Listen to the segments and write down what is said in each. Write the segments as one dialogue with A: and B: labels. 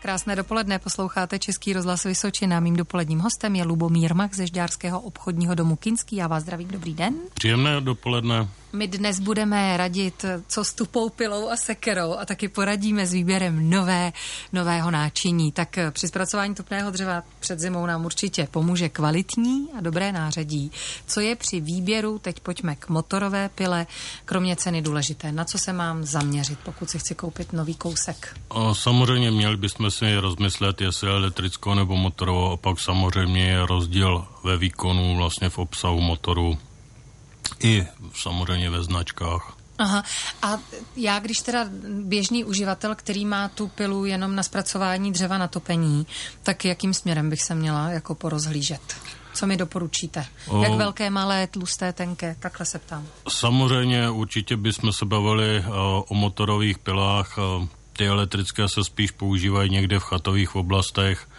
A: Krásné dopoledne, posloucháte Český rozhlas Vysočina. Mým dopoledním hostem je Lubomír Mach ze Žďárského obchodního domu Kinský. Já vás zdravím, dobrý den.
B: Příjemné dopoledne.
A: My dnes budeme radit, co s tupou pilou a sekerou a taky poradíme s výběrem nového náčiní. Tak při zpracování tupného dřeva před zimou nám určitě pomůže kvalitní a dobré nářadí. Co je při výběru, teď pojďme k motorové pile, kromě ceny důležité. Na co se mám zaměřit, pokud si chci koupit nový kousek?
B: Samozřejmě měli bychom si rozmyslet, jestli elektrickou nebo motorovou, a pak samozřejmě je rozdíl ve výkonu, vlastně v obsahu motoru i samozřejmě ve značkách.
A: Aha. A já, když teda běžný uživatel, který má tu pilu jenom na zpracování dřeva na topení, tak jakým směrem bych se měla jako porozhlížet? Co mi doporučíte? Jak velké, malé, tlusté, tenké? Takhle se ptám.
B: Samozřejmě určitě bychom se bavili o motorových pilách. Ty elektrické se spíš používají někde v chatových oblastech,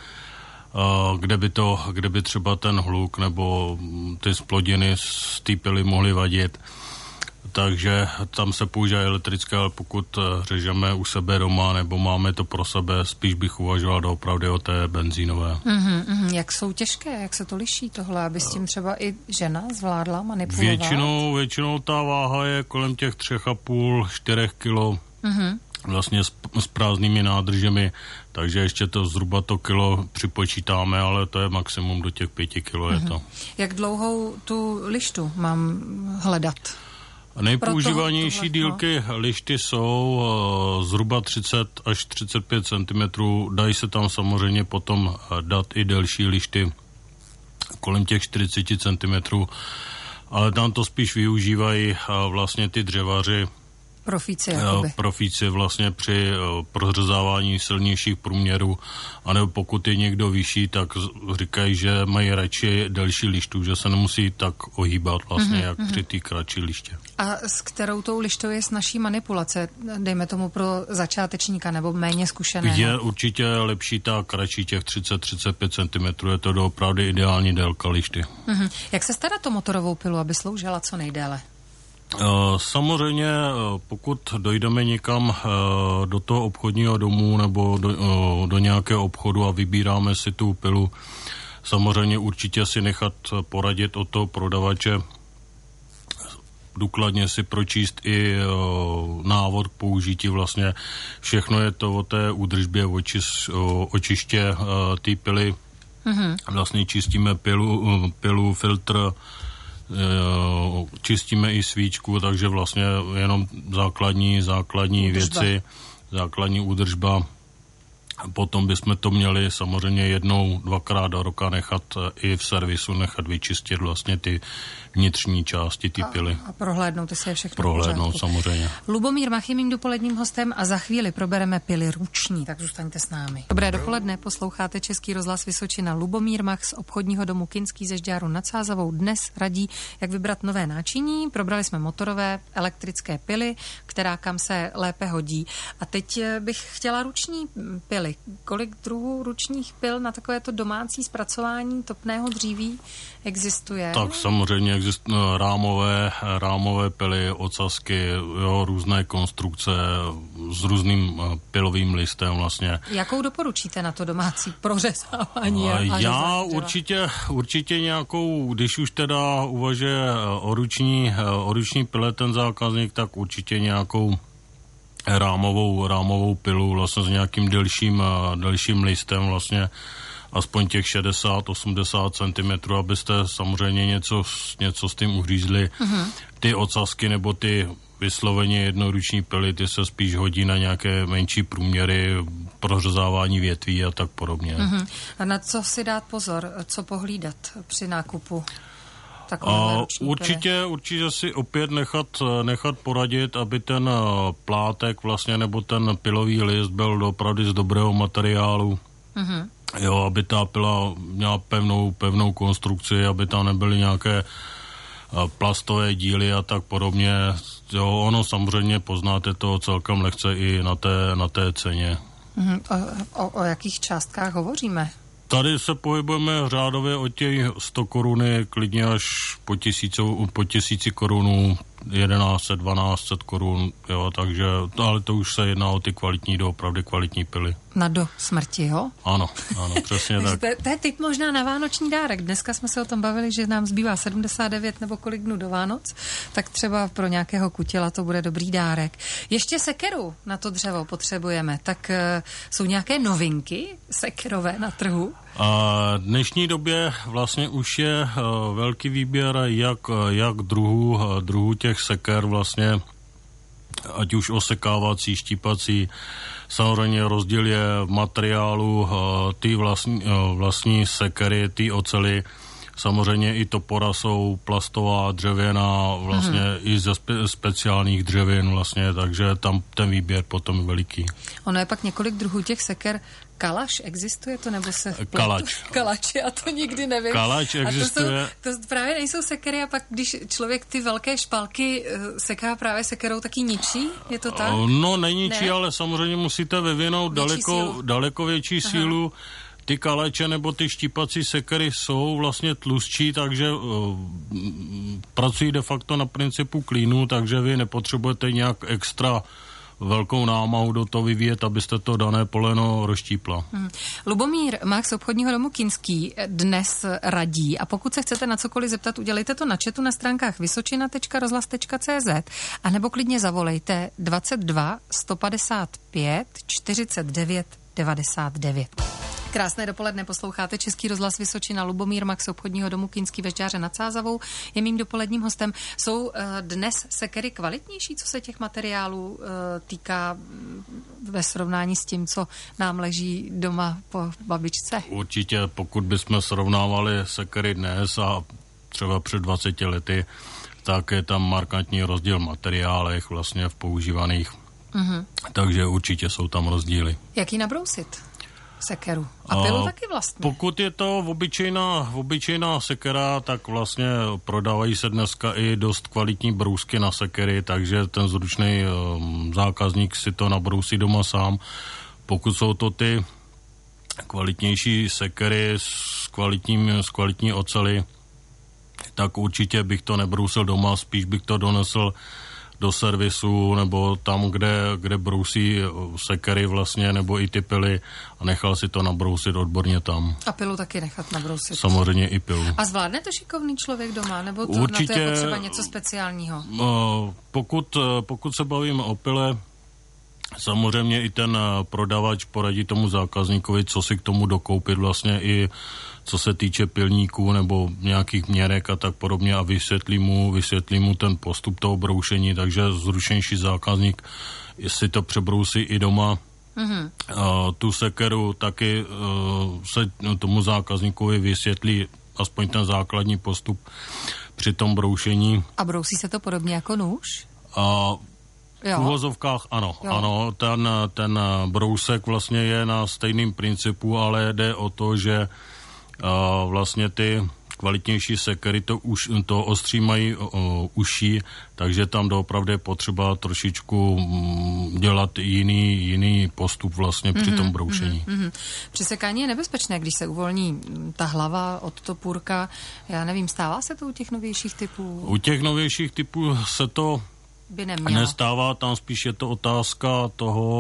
B: kde by třeba ten hluk nebo ty zplodiny z té pily mohly vadit. Takže tam se používá elektrické, ale pokud řežeme u sebe doma nebo máme to pro sebe, spíš bych uvažoval doopravdy o té benzínové.
A: Jak jsou těžké, jak se to liší tohle, aby s tím třeba i žena zvládla manipulovat?
B: Většinou ta váha je kolem těch 3,5-4 kilo. Vlastně s prázdnými nádržemi, takže ještě to zhruba to kilo připočítáme, ale to je maximum do těch 5 kilo je to. Jak
A: dlouhou tu lištu mám hledat?
B: Nejpoužívanější dílky lišty jsou zhruba 30 až 35 cm. Dají se tam samozřejmě potom dát i delší lišty kolem těch 40 cm, ale tam to spíš využívají vlastně ty dřevaři, profíci vlastně při prořezávání silnějších průměrů, anebo pokud je někdo vyšší, tak říkají, že mají radši delší lištu, že se nemusí tak ohýbat vlastně, jak při té kratší liště.
A: A s kterou tou lištou je snažší manipulace, dejme tomu pro začátečníka nebo méně zkušeného? Je
B: určitě lepší ta kratší, těch 30-35 cm, je to doopravdy ideální délka lišty.
A: Jak se starat o motorovou pilu, aby sloužila co nejdéle?
B: Samozřejmě, pokud dojdeme někam do toho obchodního domu nebo do nějakého obchodu a vybíráme si tu pilu, samozřejmě určitě si nechat poradit od toho prodavače, důkladně si pročíst i návod k použití, vlastně všechno je to o té údržbě, očiště té pily, vlastně čistíme pilu, filtr, čistíme i svíčku, takže vlastně jenom základní věci, základní údržba. Potom bychom to měli samozřejmě 1-2krát do roka nechat i v servisu vyčistit vlastně ty vnitřní části ty pily.
A: A prohlédnout, jestli je všechno
B: prohlédnout samozřejmě.
A: Lubomír Mach je mým dopoledním hostem a za chvíli probereme pily ruční, tak zůstaňte s námi. Dobré dopoledne, posloucháte Český rozhlas Vysočina. Lubomír Mach z obchodního domu Kinský ze Žďáru nad Sázavou dnes radí, jak vybrat nové náčiní. Probrali jsme motorové, elektrické pily, která kam se lépe hodí. A teď bych chtěla ruční pily. Kolik druhů ručních pil na takovéto domácí zpracování topného dříví existuje?
B: Tak samozřejmě existují rámové pily, ocasky, různé konstrukce s různým pilovým listem vlastně.
A: Jakou doporučíte na to domácí prořezávání?
B: Já určitě nějakou, když už teda uvažuje o ruční pile ten zákazník, tak určitě nějakou rámovou pilu vlastně s nějakým delším listem vlastně aspoň těch 60-80 cm, abyste samozřejmě něco s tím uřízli. Ty ocasky nebo ty vysloveně jednoruční pily, ty se spíš hodí na nějaké menší průměry, prořezávání větví a tak podobně.
A: A na co si dát pozor, co pohlídat při nákupu?
B: Určitě si opět nechat poradit, aby ten plátek vlastně nebo ten pilový list byl opravdu z dobrého materiálu. Aby ta pila měla pevnou konstrukci, aby tam nebyly nějaké plastové díly a tak podobně. Ono samozřejmě poznáte to celkem lehce i na té ceně.
A: O jakých částkách hovoříme?
B: Tady se pohybujeme řádově od těch 100 koruny, klidně až po 1000 korunů, 1100, 1200 korun, takže, ale to už se jedná o ty kvalitní, doopravdy kvalitní pily.
A: na do smrti, jo?
B: Ano, přesně tak.
A: To je typ možná na vánoční dárek. Dneska jsme se o tom bavili, že nám zbývá 79 nebo kolik dnů do Vánoc, tak třeba pro nějakého kutěla to bude dobrý dárek. Ještě sekeru na to dřevo potřebujeme, tak jsou nějaké novinky sekerové na trhu?
B: V dnešní době vlastně už je velký výběr jak druhů těch seker vlastně, ať už osekávací, štípací. Samozřejmě rozdíl je v materiálu, ty vlastní sekery, ty ocely. Samozřejmě i topora jsou plastová, dřevěná, vlastně i ze speciálních dřevin vlastně, takže tam ten výběr potom je veliký.
A: Ono je pak několik druhů těch seker. Kalaš existuje to, nebo se... Kalač, já to nikdy nevím.
B: Kalač existuje.
A: To právě nejsou sekery a pak, když člověk ty velké špalky seká právě sekerou, taky ničí? Je to tak?
B: No, neníčí, ne? Ale samozřejmě musíte vyvinout daleko větší sílu. Ty kalače nebo ty štípací sekery jsou vlastně tlustší, takže pracují de facto na principu klínu, takže vy nepotřebujete nějak extra velkou námahu do toho vyvíjet, abyste to dané poleno rozštípla.
A: Lubomír Mach z obchodního domu Kinský dnes radí a pokud se chcete na cokoliv zeptat, udělejte to na chatu na stránkách vysočina.rozhlas.cz a nebo klidně zavolejte 22 155 49 99. Krásné dopoledne, posloucháte Český rozhlas Vysočina. Lubomír Mach z obchodního domu Kinský ve Žďáře nad Sázavou je mým dopoledním hostem. Jsou dnes sekery kvalitnější, co se těch materiálů týká ve srovnání s tím, co nám leží doma po babičce?
B: Určitě, pokud bychom srovnávali sekery dnes a třeba před 20 lety, tak je tam markantní rozdíl v materiálech vlastně v používaných. Takže určitě jsou tam rozdíly.
A: Jak ji nabrousit? Sekeru. A pilu taky vlastně.
B: Pokud je to obyčejná sekera, tak vlastně prodávají se dneska i dost kvalitní brousky na sekery, takže ten zručný zákazník si to nabrousí doma sám. Pokud jsou to ty kvalitnější sekery s kvalitní oceli, tak určitě bych to nebrousil doma, spíš bych to donesl do servisu nebo tam, kde brousí sekery vlastně, nebo i ty pily a nechal si to nabrousit odborně tam.
A: A pilu taky nechat nabrousit?
B: Samozřejmě i pilu.
A: A zvládne to šikovný člověk doma? Nebo to,
B: určitě,
A: na to je potřeba něco speciálního?
B: Pokud se bavíme o pile, samozřejmě i ten prodavač poradí tomu zákazníkovi, co si k tomu dokoupit vlastně i co se týče pilníků nebo nějakých měrek a tak podobně a vysvětlí mu ten postup toho broušení, takže zručnější zákazník si to přebrousí i doma. Tu sekeru taky se tomu zákazníkovi vysvětlí aspoň ten základní postup při tom broušení.
A: A brousí se to podobně jako nůž?
B: V uvozovkách ano, ten brousek vlastně je na stejným principu, ale jde o to, že vlastně ty kvalitnější sekery to ostří mají uší, takže tam doopravdy je potřeba trošičku dělat jiný postup vlastně při tom broušení.
A: Při sekání je nebezpečné, když se uvolní ta hlava od topůrka. Já nevím, stává se to u těch novějších typů? U těch novějších typů se to nestává, tam spíš je to otázka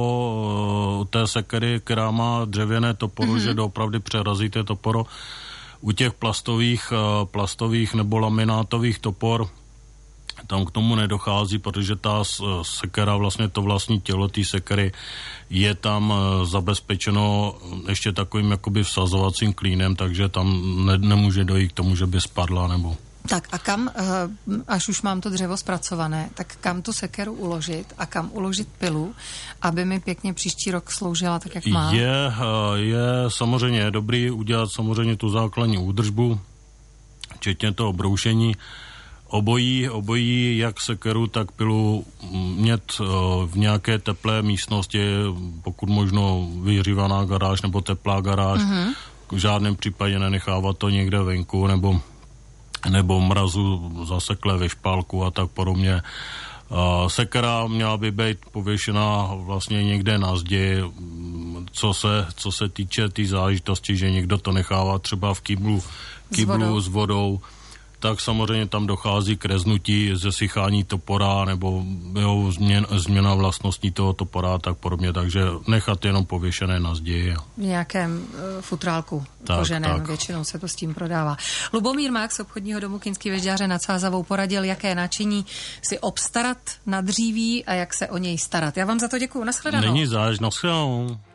A: té sekery, která má dřevěné toporo, že doopravdy přerazíte toporo. U těch plastových nebo laminátových topor tam k tomu nedochází, protože ta sekera, vlastně to vlastní tělo té sekery je tam zabezpečeno ještě takovým jakoby vsazovacím klínem, takže tam nemůže dojít k tomu, že by spadla nebo... Tak a kam, až už mám to dřevo zpracované, tak kam tu sekeru uložit a kam uložit pilu, aby mi pěkně příští rok sloužila tak, jak má?
B: Je samozřejmě dobrý udělat samozřejmě tu základní údržbu, včetně toho broušení. Obojí, jak sekeru, tak pilu mít v nějaké teplé místnosti, pokud možno vyhřívaná garáž nebo teplá garáž. V žádném případě nenechávat to někde venku nebo mrazu zaseklé ve špálku a tak podobně. Sekera měla by být pověšená vlastně někde na zdi, co se týče té záležitosti, že někdo to nechává třeba v kýblu s vodou, tak samozřejmě tam dochází k reznutí, zesychání topora nebo jeho změna vlastností toho topora a tak podobně, takže nechat jenom pověšené na zdi.
A: V nějakém futrálku koženém, většinou se to s tím prodává. Lubomír Mach z obchodního domu Kinský Vežďáře nad Sázavou poradil, jaké náčiní si obstarat na dříví a jak se o něj starat. Já vám za to děkuju. Nashledanou.
B: Není zač, nashledanou.